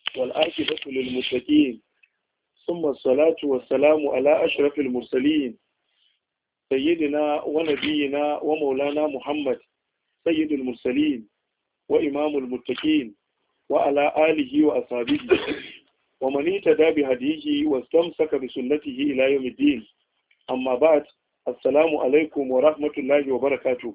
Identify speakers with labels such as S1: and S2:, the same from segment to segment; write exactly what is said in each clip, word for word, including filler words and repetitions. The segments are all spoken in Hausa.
S1: والعاقبة للمتقين، ثم الصلاة والسلام على أشرف المرسلين سيدنا ونبينا ومولانا محمد سيد المرسلين وإمام المتقين وعلى آله وأصحابه ومن اهتدى بهديه واستمسك بسنته إلى يوم الدين. أما بعد، السلام عليكم ورحمة الله وبركاته.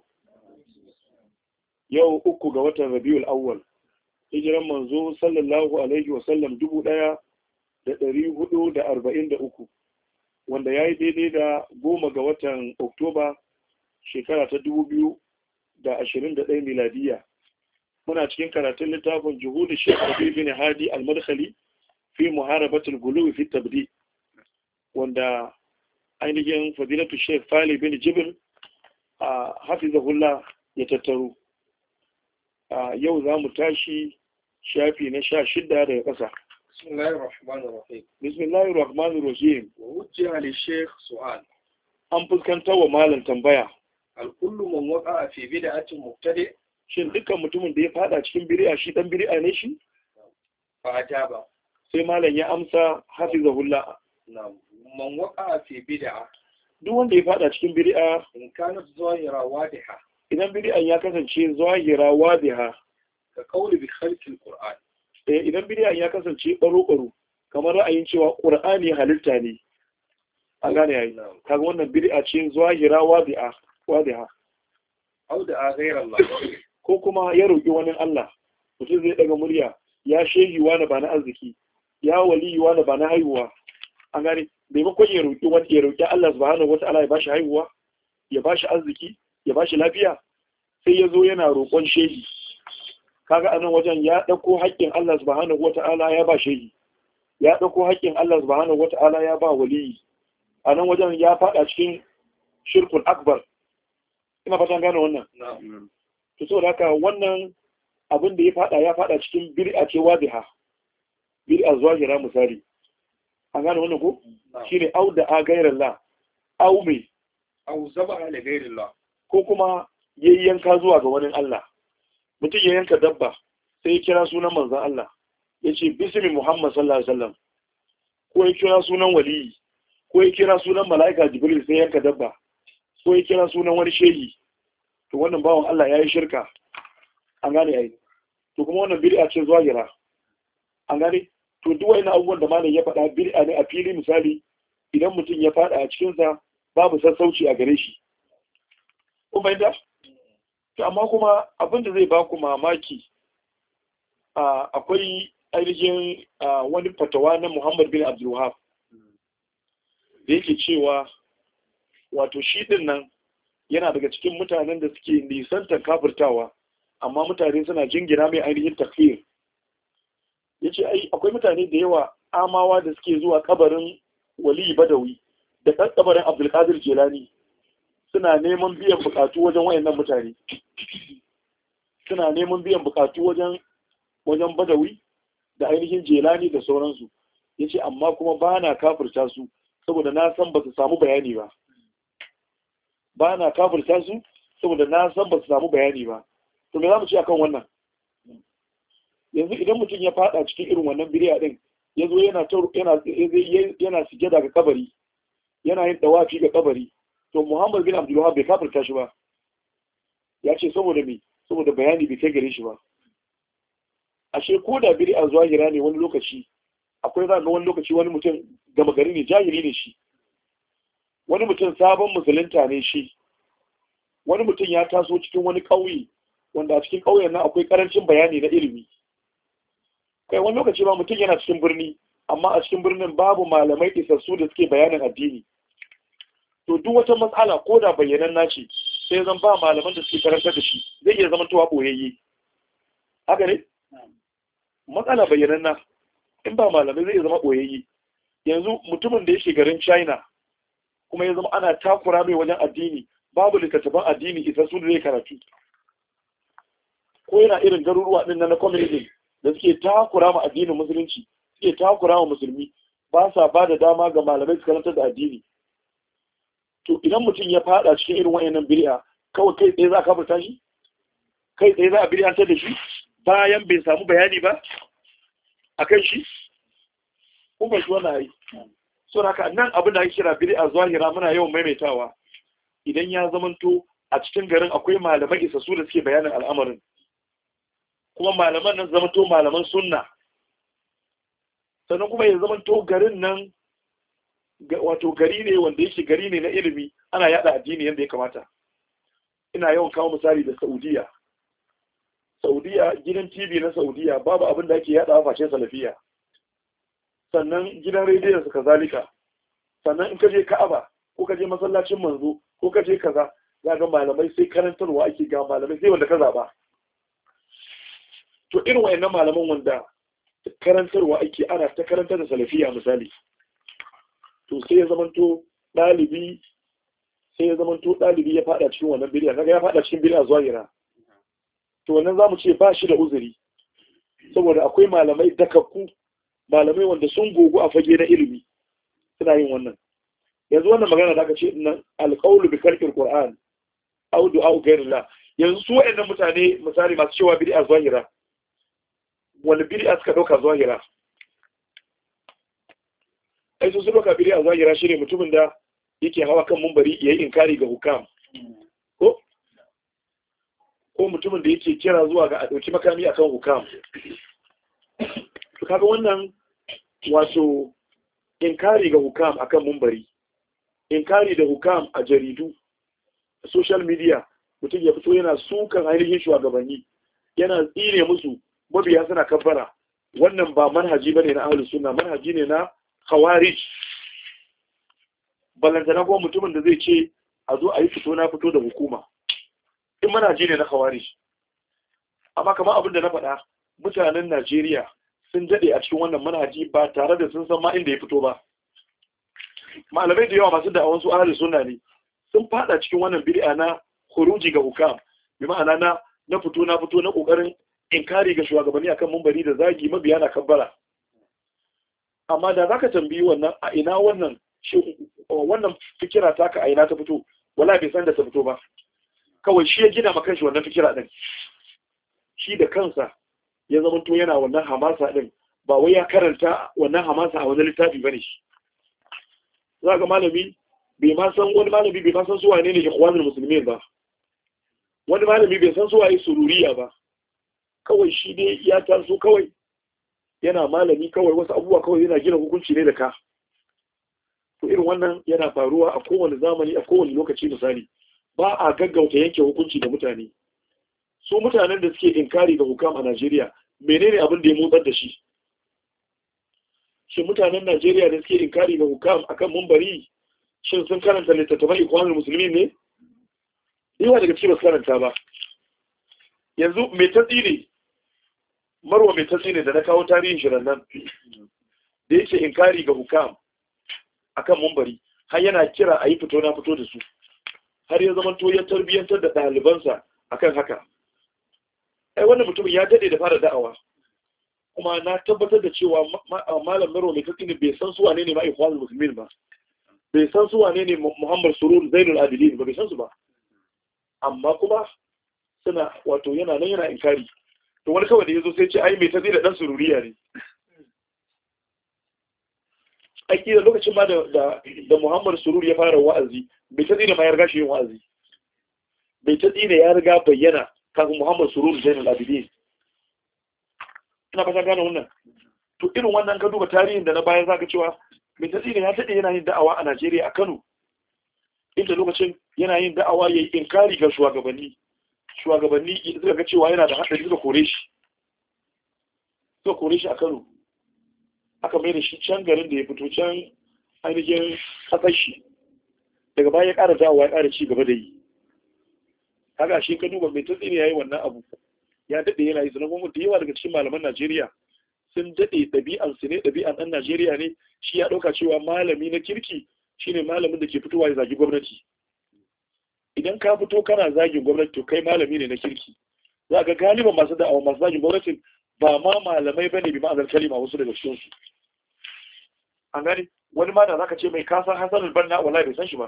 S1: yau uku ga watan Rabiul Awwal, hijiran manzo sallallahu alaihi wasallam dubu ɗaya da ɗari hudu da arba'in da uku, wanda ya yi daidai da goma ga watan Oktoba shekara ta dubu biyu da ashirin da ɗaya miladiya. Muna cikin karatun littafin Juhudu Sheikh Rabi bin Hadi al-Madkhali fi muharabatul gulu fi tabdi, wanda ainihin fadilatu Sheikh Fali bin Jibril a hafizahullah ya tattaro. yau za mu tashi shafi na sha shida daga ƙasa.
S2: Bismillahir Rahmanir Rahim.
S1: Bismillahir Rahmanir Rahim.
S2: Wa wujjiha li Sheikh su'al.
S1: An fuskantar wa malam tambaya.
S2: Al kullu man waqa'a fi bid'atin mubtadi'.
S1: Shin dukkan mutumin da ya fada cikin bid'a shi dan bid'a ne shi?
S2: Fa ajaba.
S1: Sai malam ya amsa hafizahullah.
S2: Na'am. Man waqa'a fi bid'a.
S1: Duk wanda ya fada cikin bid'a
S2: in kanat zahira wadiha.
S1: Idan bid'an ya kasance zahira wadiha
S2: ka kauli bi khalqil qur'an,
S1: eh idan bid'an ya kasance baro-baro kamar ra'ayin cewa qur'ani halitta ne, an gane yayi kaga wannan bid'a ce zahira wadiha wadiha
S2: au da ghayra Allah,
S1: ko kuma ya roki wani Allah, mutum zai daga murya ya shehi wani ba na arziki, ya wali wani ba na haihuwa, an gane maimakon ya roki wani ya roki Allah subhanahu wata'ala ya bashi haihuwa, ya bashi arziki, ya bashi lafiya, sai ya zo yana roƙon shehi. Kaga anan wajen ya ɗauko haƙƙin Allah subhanahu wata'ala ya ba shehi, ya ɗauko haƙƙin Allah subhanahu wata'ala ya ba waliyi. Anan wajen ya faɗa cikin shirkul akbar. Ina fatan gane wannan. To saboda haka wannan abin da ya faɗa ya faɗa cikin bid'a ce wadiha, bid'a zahira misali. An gane wannan ko? Shine au da a gairillah, au me
S2: au zaba ala gairillah,
S1: ko kuma yayi yanka zuwa ga wani Allah. Mutum ya yanka dabba sai ya kira sunan manzon Allah, ya ce bismi Muhammad sallallahu alaihi wasallam, ko ya kira sunan waliyi, ko ya kira sunan mala'ika Jibril sai yanka dabba, ko ya kira sunan wani shehi, to wannan bawan Allah yayi shirka. An gane ai. To kuma wannan bid'a ce zahira. An gane? To duk wani abubuwan da malam ya faɗa bid'a ne a fili. Misali, idan mutum ya faɗa a cikin sa babu sassauci a gare shi. Ko bai da? To amma kuma abinda zai ba ku mamaki, akwai ainihin wani fatawa na Muhammad bin Abdul Wahhab da yake cewa wato shi din nan yana daga cikin mutanen da suke nisantar kafirtawa, amma mutane suna jingina mai ainihin takfir. Yace ai akwai mutane da yawa amawa da suke zuwa kabarin Wali Badawi da kabarin Abdul Qadir Jilani suna neman biyan bukatu wajen wayannan mutane, suna neman biyan bukatu wajen wajen Badawi da ainihin Jelani da sauransu. Yace amma kuma ba na kafirta su saboda na san ba su samu bayani ba, ba na kafirta su saboda na san ba su samu bayani ba. To me za mu ce akan wannan? Yanzu idan mutum ya fada cikin irin wannan bid'a din, yazo yana yana yana sujada ga kabari, yana yin dawafi ga kabari, to Muhammad bin Abdul Wahhab bai kafirta shi ba. Ya ce saboda me? Saboda bayani bai kai gare shi ba. Ashe ko da bid'a zahira ne, wani lokaci akwai za ga wani lokaci wani mutum gama gari ne, jahili ne shi, wani mutum sabon musulunta ne shi, wani mutum ya taso cikin wani ƙauye wanda a cikin ƙauyen nan akwai ƙarancin bayani na ilimi. Kai wani lokaci ma mutum yana cikin birni, amma a cikin birnin babu malamai isassu da suke bayanin addini. To duk wata matsala ko da bayyanan naci sai zan ba malaman da suke karanta da shi, zai iya zama tuwa boyayye. Haka ne? Matsala bayyanan na in ba malamai zai iya zama boyayye. Yanzu mutumin da yake garin China kuma ya zama ana takura mai wajen addini, babu littattafan addini isassu da zai karatu. Ko yana irin garuruwa din na community da suke takura ma addinin musulunci, suke takura ma musulmi, ba sa ba da dama ga malamai su karanta da addini. To idan mutum ya fada cikin irin wayannan bid'a, kawai kai tsaye za a kafirta shi? Kai tsaye za a bid'antar da shi bayan bai samu bayani ba? akan shi kun ba shi wannan ai so haka nan abin da ake kira bid'a zahira muna yawan maimaitawa idan ya zamanto a cikin garin akwai malamai isassu da suke bayanin al'amarin kuma malaman nan zamanto malaman sunna sannan kuma ya zamanto garin nan wato gari ne wanda yake gari ne na ilimi ana yada addini yadda ya kamata ina yawan kawo misali da Saudiya Saudiya gidan T V na Saudiya babu abin da ake yada face salafiya sannan gidan rediyon su kazalika sannan in ka je Ka'aba ko ka je masallacin manzo ko ka je kaza za ga malamai sai karantarwa ake ga malamai sai wanda ka zaba to irin wayannan malaman wanda karantarwa ake ana ta karantar da salafiya misali to sai ya zamanto dalibi sai ya zamanto dalibi ya fada cikin wannan bid'a kaga ya fada cikin bid'a zahira to wannan zamu ce ba shi da uzuri saboda akwai malamai dakakku malamai wanda sun gogo a fage na ilimi suna yin wannan yanzu wannan magana da aka ce nan alqawlu bi khalqil qur'an aw du'a ghayrillah yanzu su wayannan mutane misali masu cewa bid'a zahira wani bid'a suka dauka zahira ai su suka bid'a zahira shine mutumin da yake hawa kan munbari yayin inkari ga hukam ko ko mutumin da yake kira zuwa ga a dauki makami akan hukam to kaga wannan wato inkari ga hukam akan munbari inkari da hukam a jaridu social media mutum ya fito yana sukan ainihin shugabanni yana tsire musu mabiya suna kabbara wannan ba manhaji bane na ahlus sunna manhaji ne na khawarij balantana kuma mutumin da zai ce a zo a yi fito na fito da hukuma in manhaji ne na khawarij amma kamar abin da na faɗa mutanen Najeriya sun dade a cikin wannan manhaji ba tare da sun san ma inda ya fito ba malamai da yawa masu da'awan su ahlus sunna ne sun fada cikin wannan bid'a na khuruji ga hukam bi ma'ana na na fito na fito na kokarin inkari ga shugabanni akan munbari da zagi mabiya na kabbara amma da zaka tambayi wannan a ina wannan shi wannan fikira taka a ina ta fito wallahi bai san da ta fito ba kawai shi ya gina maka shi wannan fikira din shi da kansa ya zama to yana wannan hamasa din ba wai ya karanta wannan hamasa a wani littafi bane shi zaka malami bai ma san wani malami bai ma san su wane ne ikhwanul muslimin ba wani malami bai san su waye sururiya ba kawai shi ne ya taso kawai yana malami kawai wasu abubuwa kawai yana gina hukunci ne da ka to irin wannan yana faruwa a kowane zamani a kowane lokaci misali ba a gaggauta yanke hukunci da mutane su mutanen da suke inkari ga hukam a Najeriya menene abin da ya motsar da shi shin mutanen Najeriya da suke inkari ga hukam akan mumbari shin sun karanta littattafan ikwanul muslimin ne yawa daga cikin karanta ba yanzu mai tatsi ne marwa mai tatsi ne da na kawo tarihin shirin nan da yake inkari ga hukam akan mumbari har yana kira a yi fito na fito da su har ya zama to ya tarbiyyantar da ɗalibansa akan haka ai wannan mutumin ya dade da fara da'awa kuma na tabbatar da cewa malam marwa mai tatsi ne bai san su wane ne ma ikwanul muslimin ba bai san su wane ne Muhammad Surur Zainul Abidin ba bai san su ba amma kuma suna wato yana nan yana inkari to wani kawai da yazo sai ce ai mai tazi da dan sururiya ne ai kira lokacin ma da da Muhammad Surur ya fara wa'azi mai tazi da ma ya riga shi yin wa'azi mai tazi da ya riga bayyana kafin Muhammad Surur Zainul Abidin ina fata gane wannan to irin wannan ka duba tarihin da na bayan zaka cewa mai tazi da ya tade yana yin da'awa a Najeriya a Kano inda lokacin yana yin da'awa yayin inkari ga shugabanni shugabanni suka ga cewa yana da haɗari suka kore shi suka kore shi a Kano aka mai da shi can garin da ya fito can ainihin ƙasar shi daga baya ya ƙara dawowa ya ƙara ci gaba da yi kaga shi ka duba mai tatsiri ya yi wannan abu ya daɗe yana yi zanen gwamnati da yawa daga cikin malaman Najeriya sun daɗe ɗabi'ansu ne ɗabi'an ɗan Najeriya ne shi ya ɗauka cewa malami na kirki shine malamin da ke fitowa ya zagi gwamnati idan ka fito kana zagin gwamnati to kai malami ne na kirki za ga galiban masu da'awa masu zagin gwamnati ba ma malamai bane bi ma'azar kalima wasu daga cikin su an gani wani ma da zaka ce mai kasan Hassan al-Banna wallahi bai san shi ba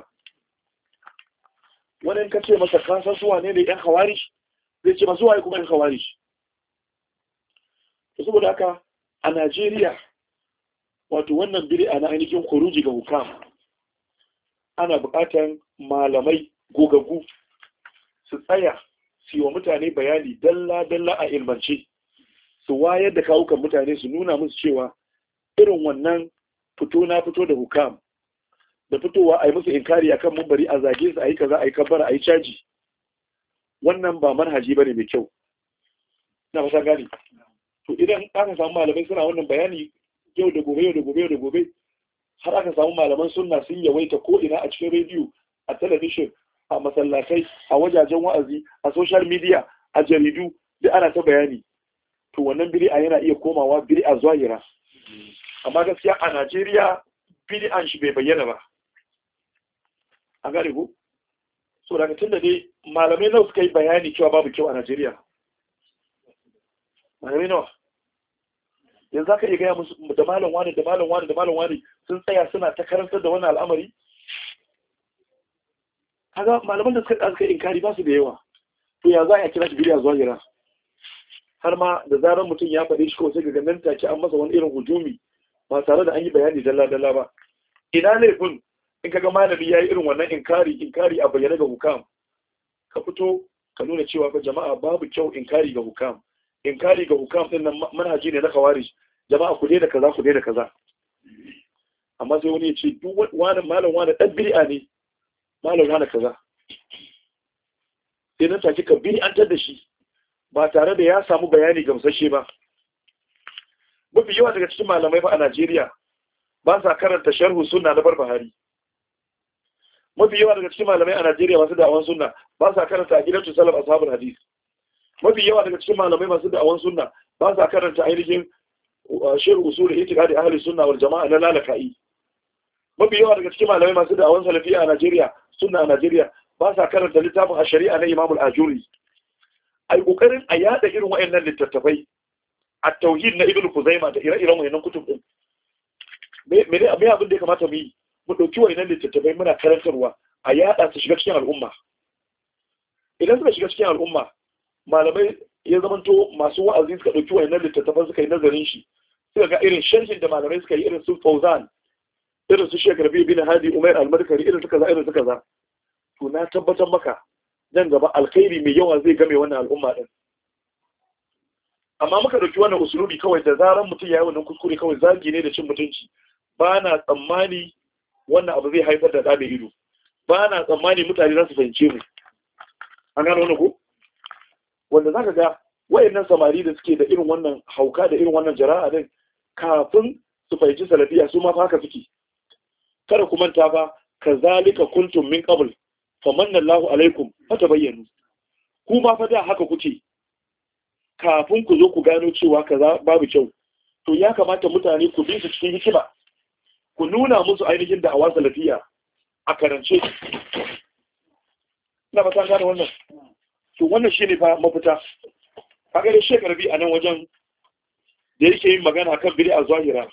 S1: wani in ka ce masa kasan su wane ne yan khawarij zai ce masu waye kuma yan khawarij to saboda haka a Najeriya wato wannan bid'a na ainihin khuruji ga hukam ana buƙatar malamai gogaggu su tsaya su yi wa mutane bayani dalla-dalla a ilmance su wayar da kawukan mutane su nuna musu cewa irin wannan fito na fito da hukam da fitowa a yi musu inkari akan mumbari a zage su a yi kaza a yi kabbara a yi caji wannan ba manhaji bane mai kyau na fata gani to idan aka samu malamai suna wannan bayani yau da gobe yau da gobe yau da gobe har aka samu malaman sunna sun yawaita ko ina a cikin rediyo a talabishin a masallatai a wajajen wa'azi a social media a jaridu da ana ta bayani to wannan bid'a yana iya komawa bid'a zahira amma gaskiya a Najeriya bid'an shi bai bayyana ba an gane ku so daga tunda dai malamai nawa suka yi bayani cewa babu kyau a Najeriya malamai nawa yanzu aka iya gaya musu da malam wani da malam wani da malam wani sun tsaya suna ta karantar da wannan al'amari kaga malaman da suka suka inkari ba su da yawa to ya za a kira shi bid'a zahira har ma da zarar mutum ya faɗi shi kawai sai ga nan take an masa wani irin hujumi ba tare da an yi bayani dalla dalla ba ina laifin in kaga malami yayi irin wannan inkari inkari a bayyana ga hukam ka fito ka nuna cewa fa jama'a babu kyau inkari ga hukam inkari ga hukam din nan manhaji ne na khawarij jama'a ku da kaza ku da kaza amma sai wani ya ce duk wani malam wani dan bid'a ne malam wani kaza sai nan take ka bid'antar da shi ba tare da ya samu bayani gamsashe ba mafi yawa daga cikin malamai fa a Najeriya ba sa karanta sharhu sunna na Barbahari mafi yawa daga cikin malamai a Najeriya masu da'awan sunna ba sa karanta aqidatu salaf ashabul hadith mafi yawa daga cikin malamai masu da'awan sunna ba sa karanta ainihin sharh usul i'tiqadi ahli sunna wal jama'a na lalaka'i mafi yawa daga cikin malamai masu da'awan salafiya a Najeriya sunna a Najeriya ba sa karanta littafin ash-shari'a na Imam al-Ajuri ai kokarin a yada irin wayannan littattafai at-tauhid na Ibn Kuzaima da ire-iren wayannan kutub din me me abin da ya kamata mu yi mu dauki wayannan littattafai muna karantarwa a yada su shiga cikin al'umma idan suka shiga cikin al'umma malamai ya zamanto masu wa'azi suka dauki wayannan littattafan suka yi nazarin shi suka ga irin sharhin da malamai suka yi irin su Fauzan irin su Sheikh Rabi bin Hadi Umar al-Madkari irin su kaza irin su kaza to na tabbatar maka nan gaba alkhairi mai yawa zai game wannan al'umma din amma muka dauki wannan usulubi kawai da zaran mutum yayi wannan kuskure kawai zagi ne da cin mutunci ba na tsammani wannan abu zai haifar da da ido ba na tsammani mutane za su fahimce mu an gano wannan ko wanda zaka ga wayannan samari da suke da irin wannan hauka da irin wannan jara'a din kafin su fahimci salafiya su ma fa haka suke kada ku manta fa kazalika kuntum min qabl famanna Allahu alaikum fatabayyanu ku ma fa da haka kuke kafin ku zo ku gano cewa kaza babu kyau to ya kamata mutane ku bi su cikin hikima ku nuna musu ainihin da awa salafiya a karance ina ba san gane wannan to wannan shine fa mafita kaga da shekar bi a nan wajen da yake yin magana kan bid'a zahira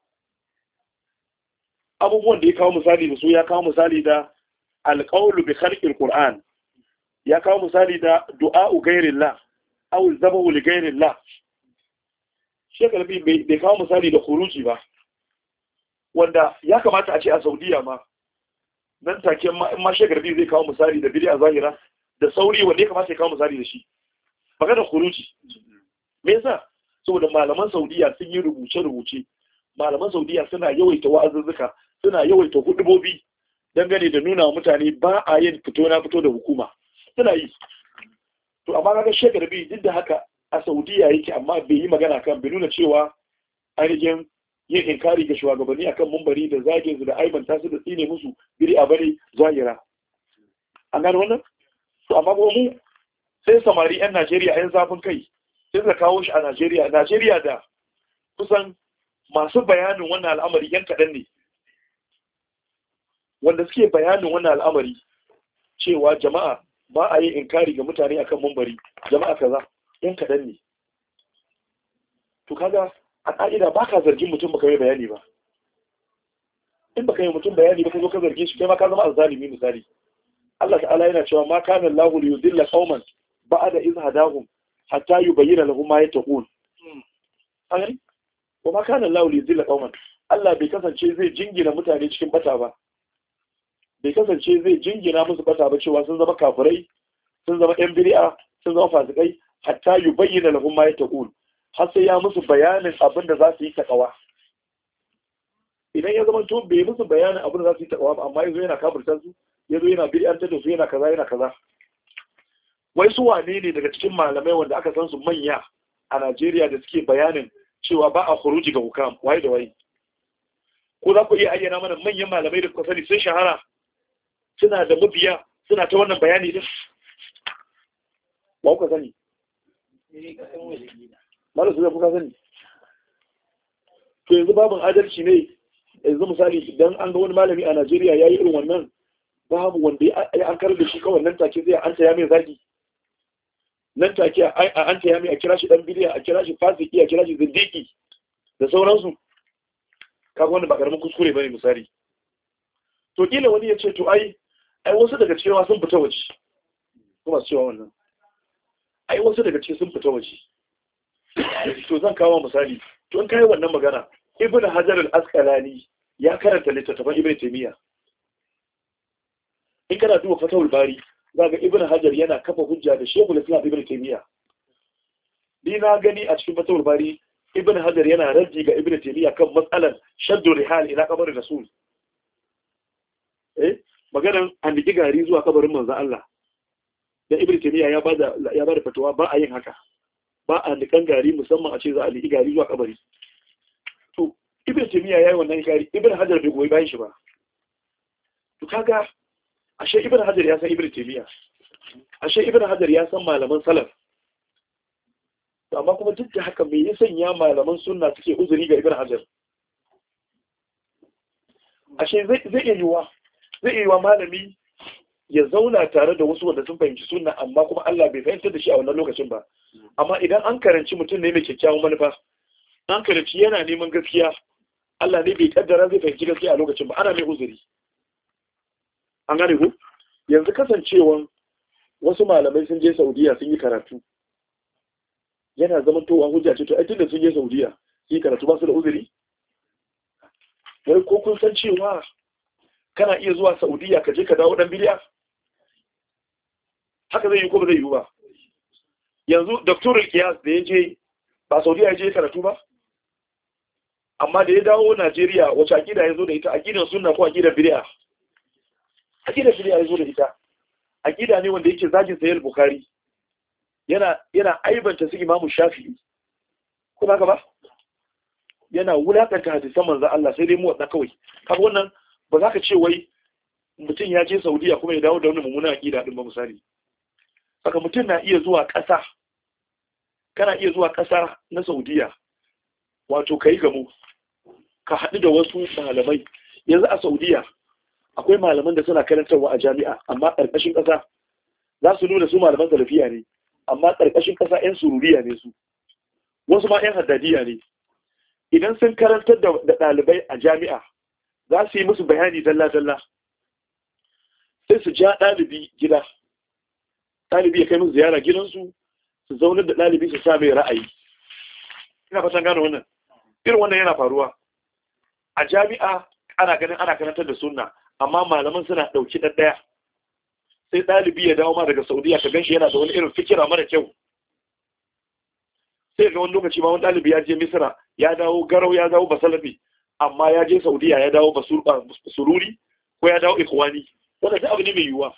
S1: abubuwan da ya kawo misali da su ya kawo misali da alqawlu bi khalqil qur'an ya kawo misali da du'a'u ghairillah aw zabahu li ghairillah shekar bi bai kawo misali da khuruji ba wanda ya kamata a ce a Saudiya ma nan take in ma shekar bi zai kawo misali da bid'a zahira da sauri wanda ya kamata ya kawo misali da shi magana khuruji me yasa saboda malaman Saudiya sun yi rubuce-rubuce malaman Saudiya suna yawaita wa'azuzzuka suna yawaita hudubobi dangane da nuna wa mutane ba a yin fito na fito da hukuma suna yi to amma kaga shekar bi duk da haka a Saudiya yake amma bai yi magana kan bai nuna cewa ainihin yin inkari ga shugabanni akan mumbari da zagin su da aibanta su da tsine musu biri a bari zahira an gano wannan to amma ko mu sai samari yan Najeriya yan zafin kai sai suka kawo shi a Najeriya Najeriya da kusan masu bayanin wannan al'amari yan kaɗan ne wanda suke bayanin wannan al'amari cewa jama'a ba a yi inkari ga mutane akan mumbari jama'a kaza yan kaɗan ne to kaga a ƙa'ida ba ka zargin mutum baka yi bayani ba in baka yi mutum bayani ba ka zo ka zarge shi kai ma ka zama azzalimi misali Allah ta'ala yana cewa ma kana Allahu li yudilla qauman ba'da iz hadahum hatta yubayyana lahum ma yattaqun wa ma kana Allah li zilla qauman Allah bai kasance zai jingina mutane cikin bata ba bai kasance zai jingina musu bata ba cewa sun zama kafirai sun zama yan bid'a sun zama fasikai hatta yubayyana lahum ma yataqul har sai ya musu bayanin abin da za su yi takawa idan ya zama to bai musu bayanin abin da za su yi takawa ba amma yazo yana kafirta su yazo yana bid'antar da su yana kaza yana kaza wai su wane ne daga cikin malamai wanda aka san su manya a Najeriya da suke bayanin cewa ba a khuruji ga hukam waye da waye ko za ku iya ayyana mana manyan malamai da kuka sani sun shahara suna da mabiya suna ta wannan bayani din ba ku sani malasu da kuka sani to yanzu babin adalci ne yanzu misali idan an ga wani malami a Najeriya yayi irin wannan babu wanda ya an karar da shi kawai nan take zai an taya mai zagi nan take an taya mai a kira shi dan bidiya a kira shi fasiki a kira shi zindiki da sauransu kaga wannan ba karamin kuskure bane misali to kila wani ya ce to ai ai wasu daga cikin sun fita waje kuma su cewa wannan ai wasu daga cikin sun fita waje to zan kawo misali to in kai wannan magana ibnu hajar al-asqalani ya karanta littattafan ibnu taymiya in kana duba fatawul bari zaka ibnu hajar yana kafa hujja da shaykhul islam ibnu taymiya ni na gani a cikin fatawul bari ibnu hajar yana raddi ga ibnu taymiya kan matsalan shaddu rihal ila kabarin rasul eh maganar an digi gari zuwa kabarin manzon Allah da ibnu taymiya ya bada ya bada fatawa ba a yin haka ba a nikan gari musamman a ce za a digi gari zuwa kabari to ibnu taymiya yayi wannan gari ibnu hajar bai goyi bayan shi ba to kaga ashe ibn hajar ya san ibn taymiya ashe ibn hajar ya san malaman salaf amma kuma duk da haka me ya sanya malaman sunna suke uzuri ga ibn hajar ashe zai zai iya yiwa zai iya yiwa malami ya zauna tare da wasu wanda sun fahimci sunna amma kuma Allah bai fahimtar da shi a wannan lokacin ba amma idan an karanci mutum ne mai kyakkyawan manufa an karanci yana neman gaskiya Allah ne bai kaddara zai fahimci gaskiya a lokacin ba ana mai uzuri an gane ku yanzu kasancewan wasu malamai sun je Saudiya sun yi karatu yana zaman towa hujja ce to ai tunda sun je Saudiya sun yi karatu ba su da uzuri wai ko kun san cewa kana iya zuwa Saudiya ka je ka dawo dan bidiya haka zai yi ko ba zai yi ba yanzu Doctor Qiyas da ya je ba Saudiya ya je karatu ba amma da ya dawo Najeriya wace akida ya zo da ita akidan sunna ko akidan bid'a akida bid'a ya zo da ita akida ne wanda yake zagin Sahih Bukhari yana yana aibanta su Imam Shafi'i ko haka ba yana wulakanta hadisan manzon Allah sai dai mu wadda kawai kaga wannan ba za ka ce wai mutum ya je Saudiya kuma ya dawo da wani mummunan akida din ba misali saka mutum na iya zuwa ƙasa kana iya zuwa ƙasa na Saudiya wato kai gamu ka haɗu da wasu malamai yanzu a Saudiya akwai malaman da suna karantarwa a jami'a amma ƙarƙashin ƙasa za su nuna su malaman salafiya ne amma ƙarƙashin ƙasa 'yan sururiya ne su wasu ma 'yan haddadiya ne idan sun karantar da ɗalibai a jami'a za su yi musu bayani dalla-dalla sai su ja ɗalibi gida ɗalibi ya kai musu ziyara gidansu su zaunar da ɗalibi su sa mai ra'ayi ina fatan gano wannan irin wannan yana faruwa a jami'a ana ganin ana karantar da sunna amma malaman suna ɗauki ɗaya sai ɗalibi ya dawo ma daga Saudiya ka ganshi yana da wani irin fikira mara kyau sai ga wani lokaci ma wani ɗalibi ya je Misra ya dawo garau ya dawo basalafi amma ya je Saudiya ya dawo basururi ko ya dawo ikhwani wannan sai abu ne mai yiwuwa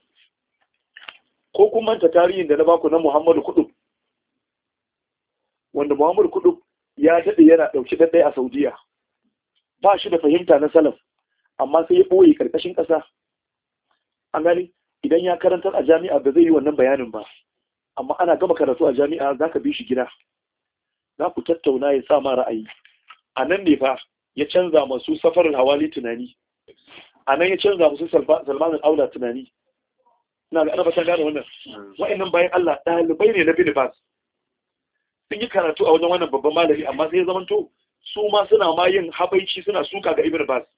S1: ko kun manta tarihin da na baku na Muhammadu Kudub wanda Muhammadu Kudub ya daɗe yana ɗauki ɗaya a Saudiya ba shi da fahimta na salaf amma sai ya ɓoye ƙarƙashin ƙasa an gani idan ya karantar a jami'a ba zai yi wannan bayanin ba amma ana gama karatu a jami'a za ka bi shi gida za ku tattauna ya sa ma ra'ayi a nan ne fa ya canza masu safarin hawali tunani a nan ya canza masu salmanin aula tunani ina ga ana fatan gane wannan wa'annan bayan Allah ɗalibai ne na Binibas sun yi karatu a wajen wannan babban malami amma sai ya zamanto su ma suna ma yin habaici suna suka ga Ibn Bas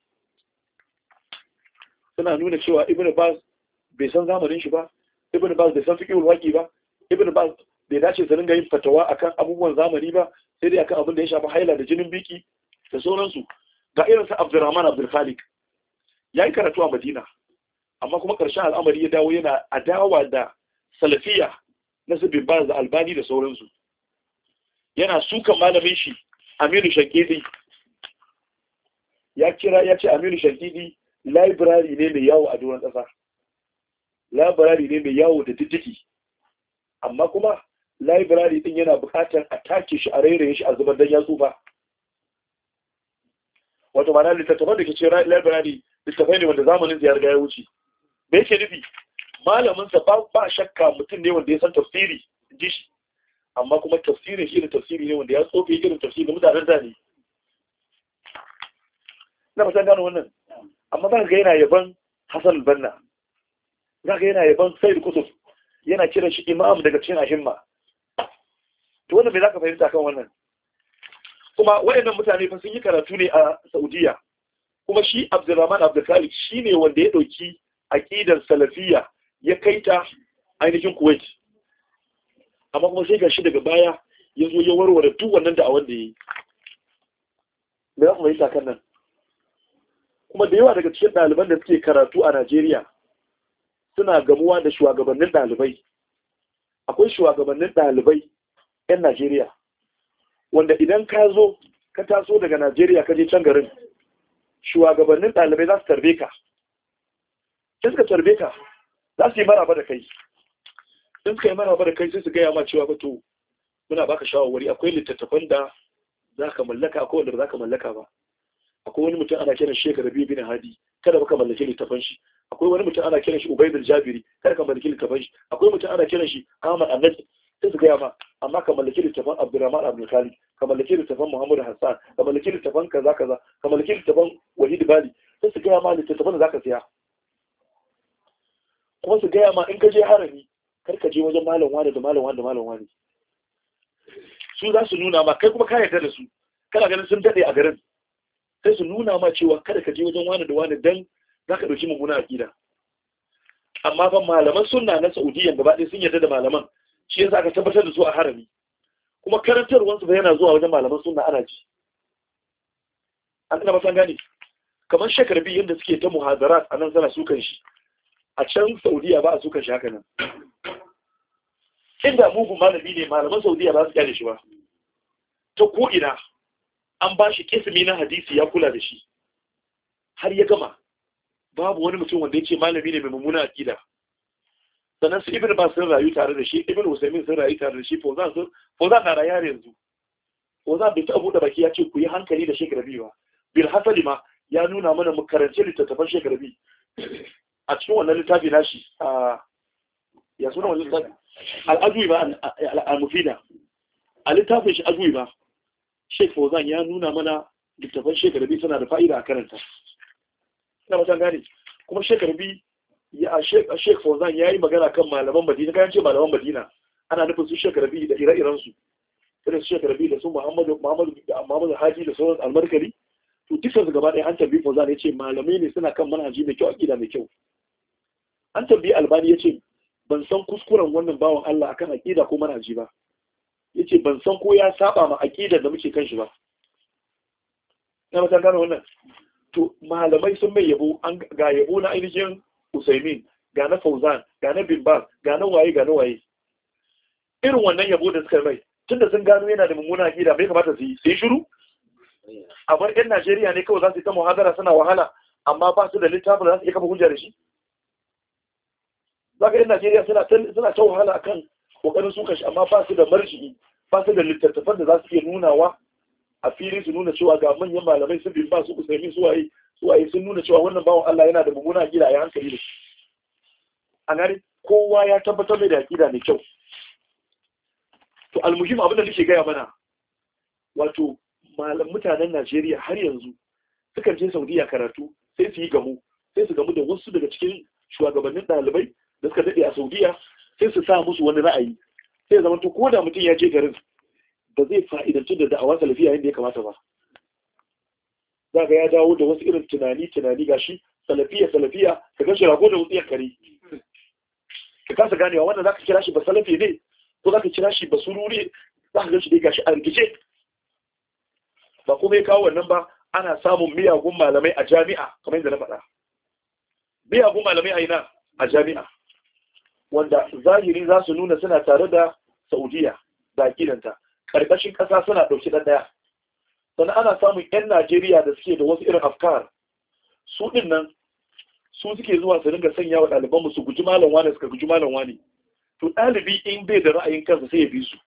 S1: suna nuna cewa Ibn Bas bai san zamanin shi ba Ibn Bas bai san fiqhul waqi ba Ibn Bas bai dace su ringa yin fatawa akan abubuwan zamani ba sai dai akan abin da ya shafi haila da jinin biki da sauransu. Ga irin sa Abdurrahman Abdul Khaliq yayi karatu a Madina, amma kuma ƙarshen al'amari ya dawo yana adawa da salafiya na su bin Baz da Albani da sauransu. Yana sukan malamin shi Aminu Shankidi, ya kira ya ce Aminu Shankidi library ne mai yawo a doron ƙasa, library ne mai yawo da diddiki, amma kuma library din yana buƙatar a take shi a rairaye shi a zubar dan ya tsufa. Wato mana littattafan da ke ce library littattafai ne wanda zamanin ya riga ya wuce. Me yake nufi? Malamin sa ba ba shakka mutum ne wanda ya san tafsiri ji shi, amma kuma tafsirin shi da tafsiri ne wanda ya tsofe irin tafsiri da mutanen da ne. Na fatan gano wannan. Amma za ka ga yana yaban Hassan al-Banna, za ka yana yaban Sayyid Qutb, yana kiran shi imam daga cikin ahimma. To wannan me za ka fahimta kan wannan? Kuma waɗannan mutane fa sun yi karatu ne a Saudiya, kuma shi Abdurrahman Abdul Khaliq shi ne wanda ya ɗauki aƙidar salafiyya ya kai ta ainihin Kuwait. Amma kuma sai ga shi daga baya ya zo ya warware duk wannan da a wanda ya yi. Me za ku fahimta kan nan? Kuma da yawa daga cikin ɗaliban da suke karatu a Najeriya suna gamuwa da shugabannin ɗalibai. Akwai shugabannin ɗalibai 'yan Najeriya, wanda idan ka zo ka taso daga Najeriya ka je can garin, shugabannin ɗalibai za su tarbe ka. Sai suka tarbe ka, za su yi maraba da kai. In suka yi maraba da kai sai su gaya ma cewa ba to muna baka shawarwari, akwai littattafan da za ka mallaka, akwai wanda ba za ka mallaka ba. Akwai wani mutum ana kiran Sheikh Rabi bin Hadi, kada baka mallaki littafan shi. Akwai wani mutum ana kiran shi Ubayd al-Jabiri, kada ka mallaki littafan shi. Akwai mutum ana kiran shi Ahmad Annabi, sai su gaya ma amma ka mallaki littafan Abdurrahman Abdul Khaliq, ka mallaki littafan Muhammad Hassan, ka mallaki littafan kaza kaza, ka mallaki littafan Wahid Bali, sai su gaya ma littafan da zaka siya. Kuma su gaya ma in ka je harami kar ka je wajen malam wani da malam wani da malam wani. Su za su nuna ma kai kuma ka yarda da su, kana ganin sun dade a garin, sai su nuna ma cewa kada ka je wajen wani da wani dan za ka ɗauki mummuna aƙida. Amma ban malaman sunna na Saudiya gaba ɗaya sun yarda da malaman, shi yasa aka tabbatar da su a harami. Kuma karantarwansu ba yana zuwa wajen malaman sunna ana ji. An ina matan gane, kamar Shekarbi yadda suke ta muhadarat a nan sana sukan shi, a can Saudiya ba a sukan shi haka nan. Inda mugun malami ne malaman Saudiya ba su kyale shi ba. Ta ko'ina an ba shi kisimi na hadisi ya kula da shi har ya gama. Babu wani mutum wanda ya ce malami ne mai mummuna aƙida. Sannan su Ibn Bas sun rayu tare da shi, Ibn Usaimin sun rayu tare da shi, Fauzan sun Fauzan na rayuwa yanzu. Fauzan bai taɓa buɗe baki ya ce ku yi hankali da Shekarbi ba. Bil hasali ma ya nuna mana mu karanci littattafan Shekarbi. A cikin wannan littafi nashi a ya suna wannan littafi al-Adwi ba al-Mufida. A littafin shi Adwi ba Sheikh Fauzan ya nuna mana littafan Shekarbi suna da fa'ida a karanta. Ina matan gane, kuma Shekarbi ya Sheikh Fauzan ya yi magana kan malaman Madina, kayan ce malaman Madina ana nufin su Shekarbi da ire-iren su, irin su Shekarbi da su Muhammadu Muhammadu Muhammadu Haji da sauran almarkari. To dukkan su gaba ɗaya an tambayi Fauzan ya ce malamai ne suna kan manhaji mai kyau, aqida mai kyau. An tambayi Albani ya ce ban san kuskuren wannan bawan Allah akan aqida ko manhaji ba. Yace ban san ko ya saba ma aqidar da muke kan shi ba. Ina matan gane wannan. To malamai sun mai yabo, an ga yabo na ainihin Usaimin, ga na Fauzan, ga na Bin Baz, ga na waye ga na waye. Irin wannan yabo da suka mai, tunda sun gano yana da mummuna aqida bai kamata su yi sai shiru. A bar ɗan Najeriya ne kawai za su yi ta muhadara suna wahala, amma ba su da littafin da za su iya kafa hujja da shi. Za ka ɗan Najeriya suna ta wahala akan kokarin suka shi, amma ba su da marji'i, ba su da littattafan da za su iya nunawa a fili su nuna cewa ga manyan malamai sun bin ba su Usaimin su waye su waye sun nuna cewa wannan bawan Allah yana da mummuna aqida ya hankali da shi. A gani kowa ya tabbatar mai da aqida mai kyau. To almuhim abin da nake gaya mana, wato malam mutanen Najeriya har yanzu sukan je Saudiya karatu sai su yi gamu sai su gamu da wasu daga cikin shugabannin ɗalibai da suka daɗe a Saudiya, sai su sa musu wani ra'ayi, sai zama to ko da mutum ya je garin ba zai fa'idanci da da'awa salafiya yadda ya kamata ba. Za ga ya dawo da wasu irin tunani tunani gashi salafiya salafiya ka gan shi rago da wutsiyar kare, ka kasa ganewa wanda za ka kira shi ba salafi ne ko za ka kira shi ba sururi, za ka gan shi dai gashi a rikice ba kuma ya kawo wannan ba, ana samun miyagun malamai a jami'a kamar yadda na faɗa. Miyagun malamai a ina a jami'a wanda zahiri za su nuna suna tare da Saudiya da akidanta, ƙarƙashin ƙasa suna ɗauki ɗan ɗaya. Sannan ana samun 'yan Najeriya da suke da wasu irin afkar, su ɗin nan su suke zuwa su dinga sanya wa ɗalibanmu su guji malam wane suka guji malam wane. To ɗalibi in bai da ra'ayin kansa sai ya bi su.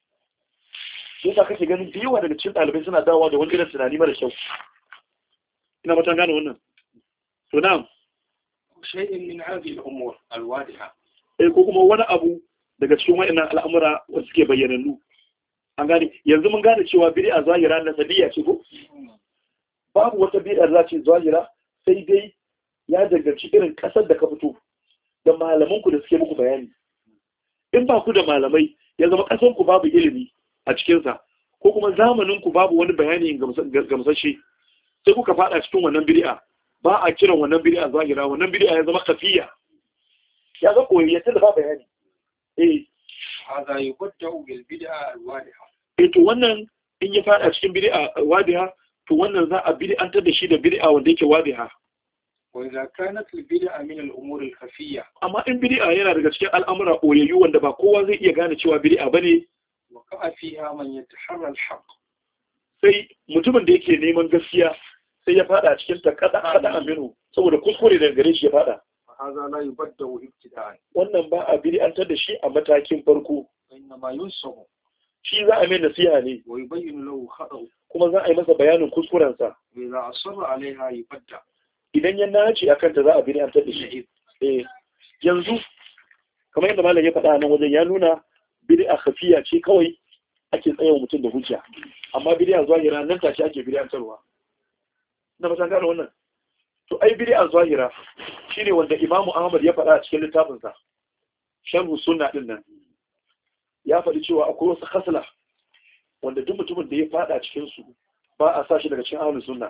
S1: Sai sa kake ganin da yawa daga cikin ɗalibai suna dawowa da wani irin tunani mara kyau. Ina matan gane wannan. To na'am.
S2: Shay'in min hadhihi al-umur al-wadiha.
S1: Eh ko kuma wani abu daga cikin waɗannan al'amura wanda suke bayyanannu. An gane yanzu mun gane cewa bid'a zahira na sadiya ce ko? Babu wata bid'a za ce zahira sai dai ya danganci irin kasar da ka fito da malaman ku da suke muku bayani. In ba ku da malamai ya zama kasar ku babu ilimi a cikin sa ko kuma zamanin ku babu wani bayani gamsashe sai kuka fada cikin wannan bid'a, ba a kiran wannan bid'a zahira, wannan bid'a ya zama kafiya. Ya ga koyi da ba bayani. Eh
S2: hada yuqaddu bil bid'a al-wadiha.
S1: Eh to wannan in ya fada cikin bid'a wadiha to wannan za a bid'antar da shi da bid'a wanda yake wadiha.
S2: Wa idza kanat al-bid'a min al-umur al-khafiyya.
S1: Amma in bid'a yana daga cikin al'amura koyayyu wanda ba kowa zai iya gane cewa bid'a bane,
S2: wa ka'a fiha man yataharra al-haqq.
S1: Sai mutumin da yake neman gaskiya sai ya fada cikin ta kada kada aminu saboda kuskure daga gare shi ya fada.
S2: Hadha la yubaddu ibtida'an.
S1: Wannan ba a bid'antar da shi a matakin farko.
S2: Inna ma yunsahu.
S1: Shi za a mai nasiha ne.
S2: Wa yubayyinu lahu khata'u.
S1: Kuma za a yi masa bayanin kuskurensa.
S2: Wa idza asarra 'alayha yubadda.
S1: Idan ya nace akan ta za a bid'antar da shi. Eh yanzu kamar yadda malam ya faɗa nan wajen ya nuna bid'a khafiya ce kawai ake tsayawa mutum da hujja. Amma bid'a zahira nan tashi ake bid'antarwa. Na fata gane wannan. To ai bid'a zahira shine wanda Imam Ahmad ya faɗa a cikin littafin sa Sharh Sunna din nan. Ya faɗi cewa akwai wasu khasla wanda duk mutumin da ya faɗa cikin su ba a sa shi daga cikin ahlus sunna.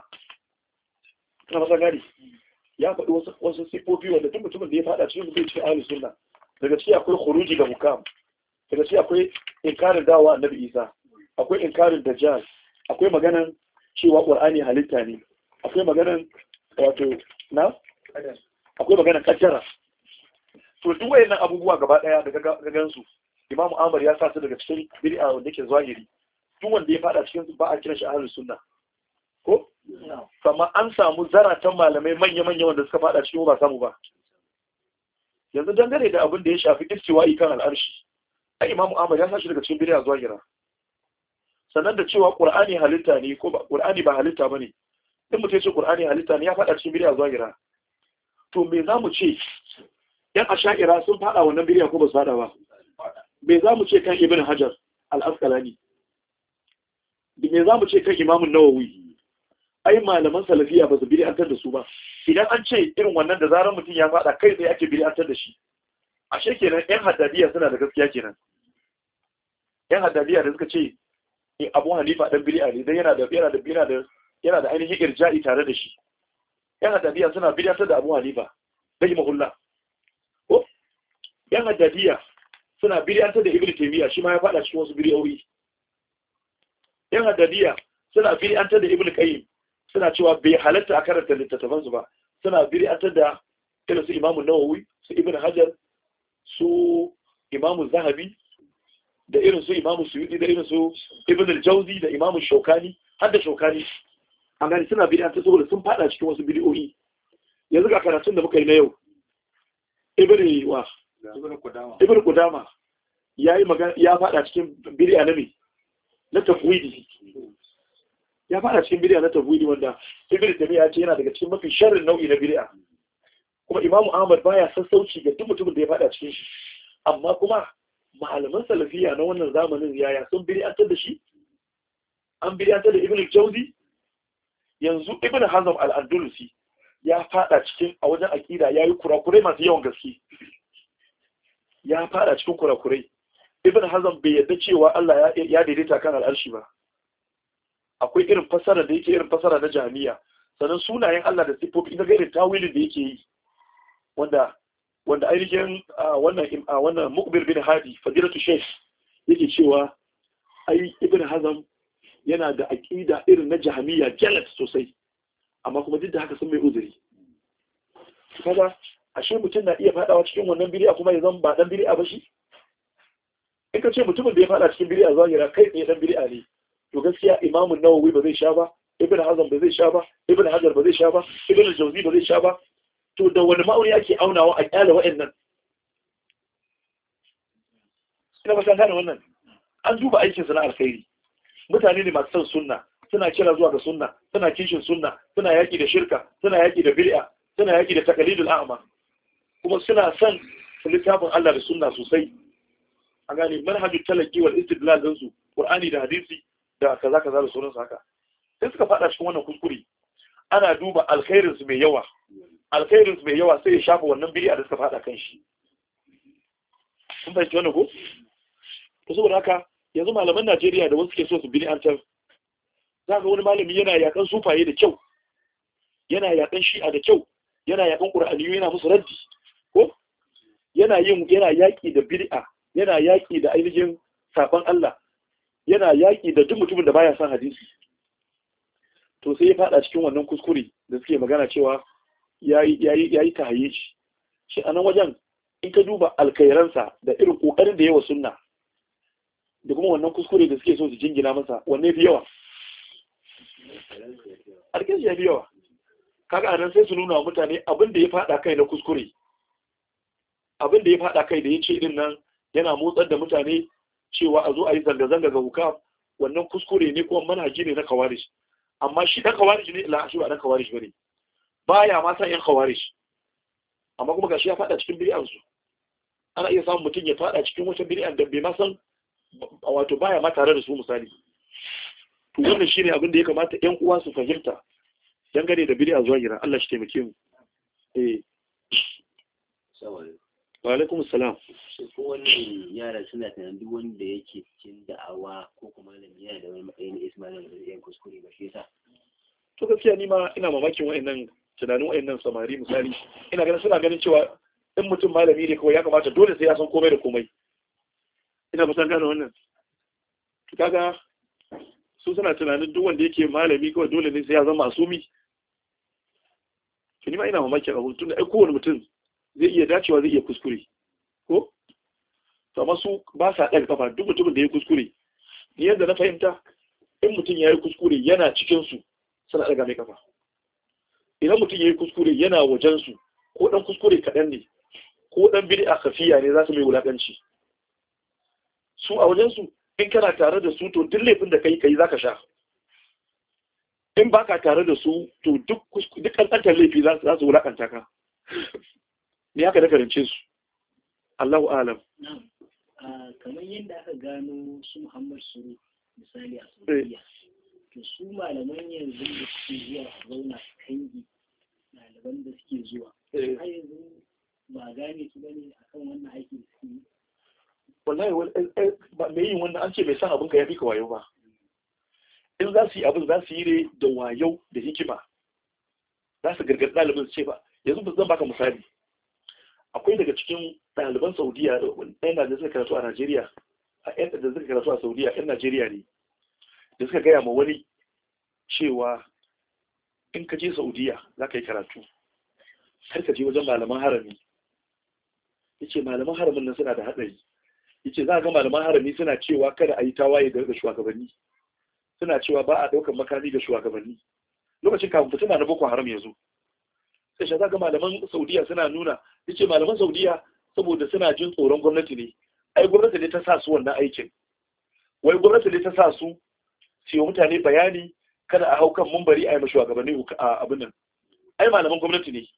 S1: Na fata gane. Ya faɗi wasu wasu sifofi wanda duk mutumin da ya faɗa cikin su bai cikin ahlus sunna. Daga ciki akwai khuruji ga hukam. Daga ciki akwai inkarin dawa Annabi Isa. Akwai inkarin dajjal. Akwai maganan cewa Qur'ani halitta ne. Akwai maganan wato na akwai maganar kaddara. To duk wayannan abubuwa gaba daya da gagan su Imam Ahmad ya sa su daga cikin bid'a wanda yake zahiri. Duk wanda ya fada cikin su ba a kira shi ahlus sunna. Ko? Amma an samu zaratan malamai manya-manya wanda suka fada cikin ba samu ba. Yanzu dangane da abin da ya shafi istiwa'i kan al'arshi. Ai Imam Ahmad ya sa shi daga cikin bid'a zahira. Sannan da cewa Qur'ani halitta ne ko ba Qur'ani ba halitta bane. In mutum ya ce Qur'ani halitta ne ya fada cikin bid'a zahira. To me zamu ce yan asha'ira sun fada wannan bid'a ko ba su fada ba? Me zamu ce kan Ibn Hajar al-Asqalani? Me zamu ce kan Imam an-Nawawi? Ai malaman salafiya ba su bid'antar da su ba. Idan an ce irin wannan da zarar mutum ya fada kai tsaye ake bid'antar da shi. Ashe kenan yan haddadiya suna da gaskiya kenan. Yan haddadiya da suka ce Abu Hanifa dan bid'a ne dan yana da yana da yana da yana da ainihin irja'i tare da shi. Yan haddadiya suna bid'antar da Abu Hanifa bai mahulla. Ko yan haddadiya suna bid'antar da Ibn Taymiyyah shi ma ya fada cikin wasu bid'o'i. Yan haddadiya suna bid'antar da Ibn Qayyim suna cewa bai halatta a karanta littattafan su ba. Suna bid'antar da irin su Imam Nawawi, su Ibn Hajar, su Imam Zahabi da irin su Imam Suyuti da irin su Ibn al-Jawzi da Imam Shawkani har da Shawkani. An gani suna bid'antar saboda sun fada cikin wasu bid'o'i. Yanzu ga karatun da muka yi na yau Ibn wa
S2: Ibn Qudama
S1: Ibn Qudama yayi magana ya fada cikin bid'a na me na tafwidi. Ya fada cikin bid'a na tafwidi wanda Ibn Taymiyyah ya ce yana daga cikin mafi sharrin nau'i na bid'a. Kuma Imam Ahmad baya sassauci ga duk mutumin da ya fada cikin shi. Amma kuma malaman salafiya na wannan zamanin yaya sun bid'antar da shi? An bid'antar da Ibn Jawzi? Yanzu Ibn Hazm al-Andalusi ya fada cikin a wajen akida yayi kurakurai masu yawan gaske. Ya fada cikin kurakurai. Ibn Hazm bai yadda cewa Allah ya daidaita kan al'arshi ba. Akwai irin fasara da yake irin fasara na Jahmiya. Sannan sunayen Allah da sifofi na irin tawilin da yake yi. Wanda wanda ainihin wannan wannan Muqbil bin Hadi Fadilatu Shaykh yake cewa ai Ibn Hazm yana da aqida irin na jahmiya galat sosai, amma kuma duk da haka sun mai uzuri. Kaga ashe mutum na iya fadawa cikin wannan bid'a kuma ya zama ba dan bid'a ba shi. In ka ce mutumin da ya fada cikin bid'a zahira kai ne dan bid'a ne, to gaskiya Imam Nawawi ba zai sha ba, Ibn Hazm ba zai sha ba, Ibn Hajar ba zai sha ba, Ibn al-Jawzi ba zai sha ba. To da wani ma'auni ake aunawa a kyale wa'annan? Ina ba san gane wannan. An duba aikin sa na alkhairi. Mutane ne masu son sunna, suna kira zuwa ga sunna, suna kishin sunna, suna yaki da shirka, suna yaki da bid'a, suna yaki da taqlidul a'ma. Kuma suna son littafin Allah da sunna sosai. A gane manhajul talaqi wal istidlal din su, Qur'ani da hadisi da kaza kaza da sauransu haka. Sai suka fada cikin wannan kuskure. Ana duba alkhairin su mai yawa. Alkhairin su mai yawa sai ya shafa wannan bid'a da suka fada kan shi. Kun fahimci wannan ko? To saboda haka yanzu malaman Najeriya da wasu ke so su bid'antar, za ga wani malami yana yakan sufaye da kyau, yana yakan shi'a da kyau, yana yakan qur'aniyu yana musu raddi ko yana yin yana yaki da bid'a, yana yaki da ainihin saban Allah, yana yaki da duk mutumin da baya son hadisi. To sai ya fada cikin wannan kuskure da suke magana cewa yayi yayi yayi tahayyici. Shi anan wajen in ka duba alkairansa da irin kokarin da yawa sunna da kuma wannan kuskure da suke so su jingina masa, wanne fi yawa? Alkin ya fi yawa. Kaga anan sai su nuna wa mutane abin da ya fada kai na kuskure, abin da ya fada kai da ya ce din nan yana motsar da mutane cewa a zo a yi zanga-zanga ga hukam, wannan kuskure ne kuma manhaji ne na kawarish. Amma shi dan kawarish ne, la shi ba dan kawarish bane, baya ma san yan kawarish, amma kuma gashi ya fada cikin bid'an su. Ana iya samun mutum ya fada cikin wata bid'an da bai ma san, wato baya ma tare da su misali. To wannan shine abin da ya kamata ƴan uwa su fahimta dangane da bid'a zuwa gira. Allah shi taimake mu. Eh. Wa alaikum assalam.
S3: Ko wannan yara suna tunanin duk wanda yake cikin da'awa ko kuma malami yana da wani matsayi na Ismail da yan kuskure ba shi yasa.
S1: To gaskiya ni ma ina mamakin wayannan tunanin wayannan samari misali. Ina ganin suna ganin cewa in mutum malami ne kawai ya kamata dole sai ya san komai da komai. Ina ba san gane wannan. To kaga su suna tunanin duk wanda yake malami kawai dole ne sai ya zama asumi. To ni ma ina mamakin abu tunda ai kowane mutum zai iya dacewa zai iya kuskure ko to amma su ba sa ɗaga kafa duk mutumin da ya kuskure. Ni yadda na fahimta in mutum ya yi kuskure yana cikin su suna ɗaga mai kafa. Idan mutum ya yi kuskure yana wajen su ko ɗan kuskure kaɗan ne ko ɗan bid'a kafiya ne za su mai wulaƙanci. Su a wajen su in kana tare da su to duk laifin da kai kai zaka sha. In baka tare da su to duk duk kankantar laifi za su wulaƙanta ka. Me haka da karance su? Allahu alam.
S4: Kamar yadda aka gano su Muhammad Suru misali a Saudiya, to su malaman yanzu da suke zuwa a zauna kangi ɗaliban da suke zuwa. Har yanzu ba gane su bane akan wannan aikin da suke yi.
S1: Wallahi ba mai yin wannan an ce bai san abin ka ya fi ka wayo ba. In za su yi abin za su yi ne da wayo da hikima. Za su gargaɗi ɗalibin su ce ba. Yanzu zan baka misali. Akwai daga cikin ɗaliban Saudiya ɗan da suka karatu a Najeriya, a ƴan da suka karatu a Saudiya ƴan Najeriya ne, da suka gaya ma wani cewa in ka je Saudiya za ka yi karatu, har ka je wajen malaman harami. Yace malaman haramin nan suna da haɗari. Yace za ga malaman harami suna cewa kada a yi tawaye ga shugabanni, suna cewa ba a ɗaukar makami ga shugabanni. Lokacin kafin fitina na Boko Haram ya zo, sai za ga malaman Saudiya suna nuna, yace malaman Saudiya saboda suna jin tsoron gwamnati ne, ai gwamnati ne ta sa su wannan aikin, wai gwamnati ne ta sa su su yi mutane bayani kada a hau kan mumbari a yi mashi shugabanni a abin nan, ai malaman gwamnati ne.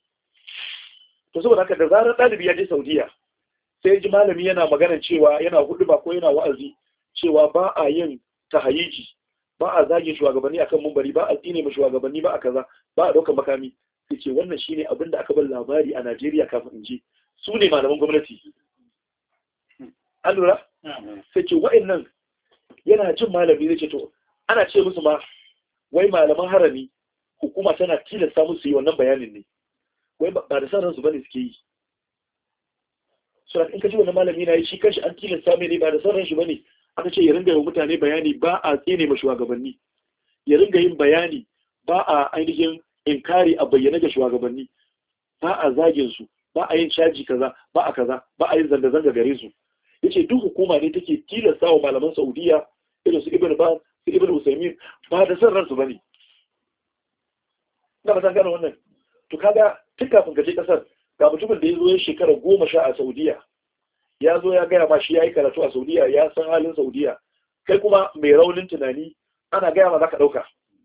S1: To saboda haka da zarar ɗalibi ya je Saudiya sai ji malami yana magana cewa yana huɗuba ko yana wa'azi cewa ba a yin tahayiji, ba a zagin shugabanni akan mumbari, ba a tsine ma shugabanni, ba a kaza, ba a ɗaukar makami. Sai ce wannan shine abin da aka bar labari a Najeriya kafin in je, su ne malaman gwamnati. An lura? Sai ce wa'annan yana jin malami zai ce to ana ce musu ma wai malaman harami hukuma tana tilasta musu yi wannan bayanin ne, wai ba da san ransu bane suke yi. So in ka ji wannan malami na yi shi kanshi an tilasta mai ne ba da san ranshi bane, aka ce ya ringa yin mutane bayani ba a tsine ma shugabanni, ya ringa yin bayani ba a ainihin inkari a bayyana ga shugabanni, ba a zagin su, ba a yin caji kaza, ba a kaza, ba a yin zanga-zanga gare su. Yace duk hukuma ne take tilasta wa malaman Saudiya irin su Ibn Baz, su Ibn Usaymin ba da san ransu bane. Ina ba san gano wannan. To kaga tun kafin ka je kasar ga mutumin da ya zo ya shekara goma sha a Saudiya, ya zo ya gaya ma shi ya yi karatu a Saudiya, ya san halin Saudiya, kai kuma mai raunin tunani ana gaya ma za ka ɗauka.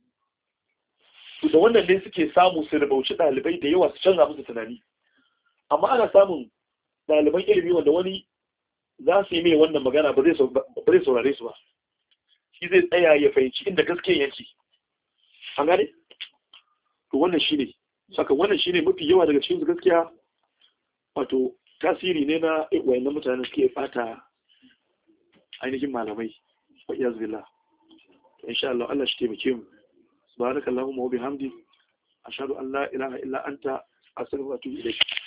S1: Da wannan ne suke samu su rubauci ɗalibai da yawa su canza musu tunani. Amma ana samun ɗaliban ilimi wanda wani za su yi mai wannan magana ba zai saurare su ba. Shi zai tsaya ya fahimci inda gaskiya yake. An gane? To wannan shi ne. Saka wannan shi ne mafi yawa daga cikin gaskiya, wato tasiri ne na wayannan mutanen suke fata ainihin malamai. Wa iyaz billah. Insha Allah Allah shi taimake mu. Subhanakallahumma wa bihamdik ashhadu an la ilaha illa anta astaghfiruka wa atubu ilayk.